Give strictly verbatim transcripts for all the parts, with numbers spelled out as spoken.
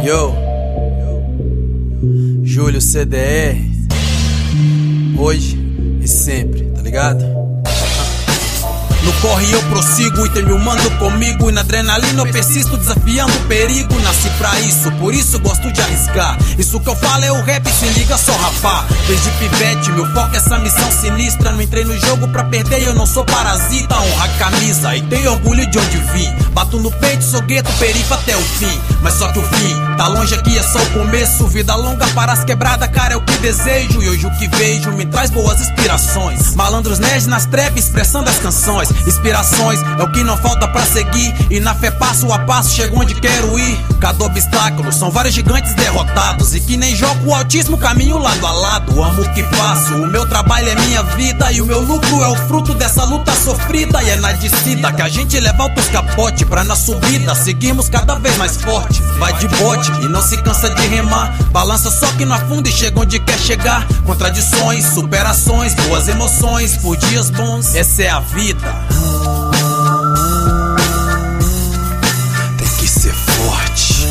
Yo, Júlio C D R, hoje e sempre, tá ligado? No corre eu prossigo e tem mil mando comigo. E na adrenalina eu persisto desafiando o perigo. Nasci pra isso, por isso gosto de arriscar. Isso que eu falo é o rap, se liga só rapá. Desde pivete, meu foco é essa missão sinistra. Não entrei no jogo pra perder, eu não sou parasita. Honra a camisa e tenho orgulho de onde vim. Bato no peito, sou gueto, perifa até o fim. Mas só que o fim tá longe, aqui é só o começo. Vida longa para as quebradas, cara, é o que desejo. E hoje o que vejo me traz boas inspirações. Malandros nerds nas trap expressando as canções. Inspirações é o que não falta pra seguir. E na fé passo a passo chego onde quero ir. Cada obstáculo são vários gigantes derrotados. E que nem jogo o altíssimo caminho lado a lado. Amo o que faço, o meu trabalho é minha vida. E o meu lucro é o fruto dessa luta sofrida. E é na descida que a gente leva altos capote. Pra na subida seguimos cada vez mais forte. Vai de bote e não se cansa de remar. Balança só que não afunda e chega onde quer chegar. Contradições, superações, boas emoções por dias bons. Essa é a vida. Tem que ser forte.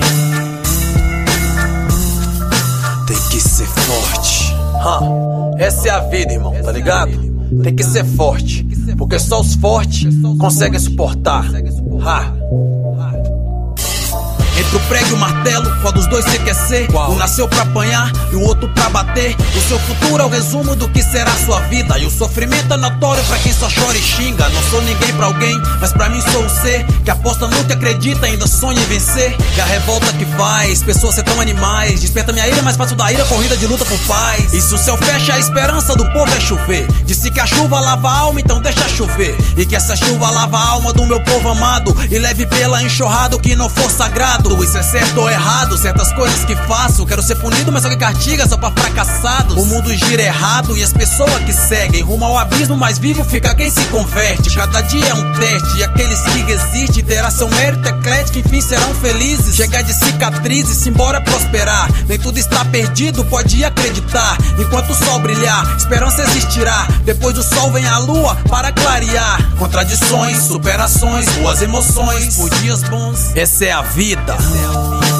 Tem que ser forte. Huh. Essa é a vida, irmão, tá ligado? Tem que ser forte, porque só os fortes conseguem suportar. Ha. Entre o prego e o martelo, qual dos dois você quer ser? Um nasceu pra apanhar e o outro pra bater. O seu futuro é o resumo do que será sua vida. E o sofrimento é notório pra quem só chora e xinga. Não sou ninguém pra alguém, mas pra mim sou o ser que aposta no que acredita, ainda sonha em vencer. E a revolta que faz pessoas ser tão animais desperta minha ira, mas faço da ira corrida de luta por paz. E se o céu fecha, a esperança do povo é chover. Disse que a chuva lava a alma, então deixa chover. E que essa chuva lava a alma do meu povo amado e leve pela enxurrada o que não for sagrado. Isso é certo ou errado, certas coisas que faço. Quero ser punido, mas alguém castiga só pra fracassados. O mundo gira errado e as pessoas que seguem rumo ao abismo, mas vivo fica quem se converte. Cada dia é um teste e aqueles que resistem terá seu mérito eclético, enfim serão felizes. Chegar de cicatrizes, simbora prosperar. Nem tudo está perdido, pode acreditar. Enquanto o sol brilhar, esperança existirá. Depois do sol vem a lua para clarear. Contradições, superações, boas emoções por dias bons. Essa é a vida.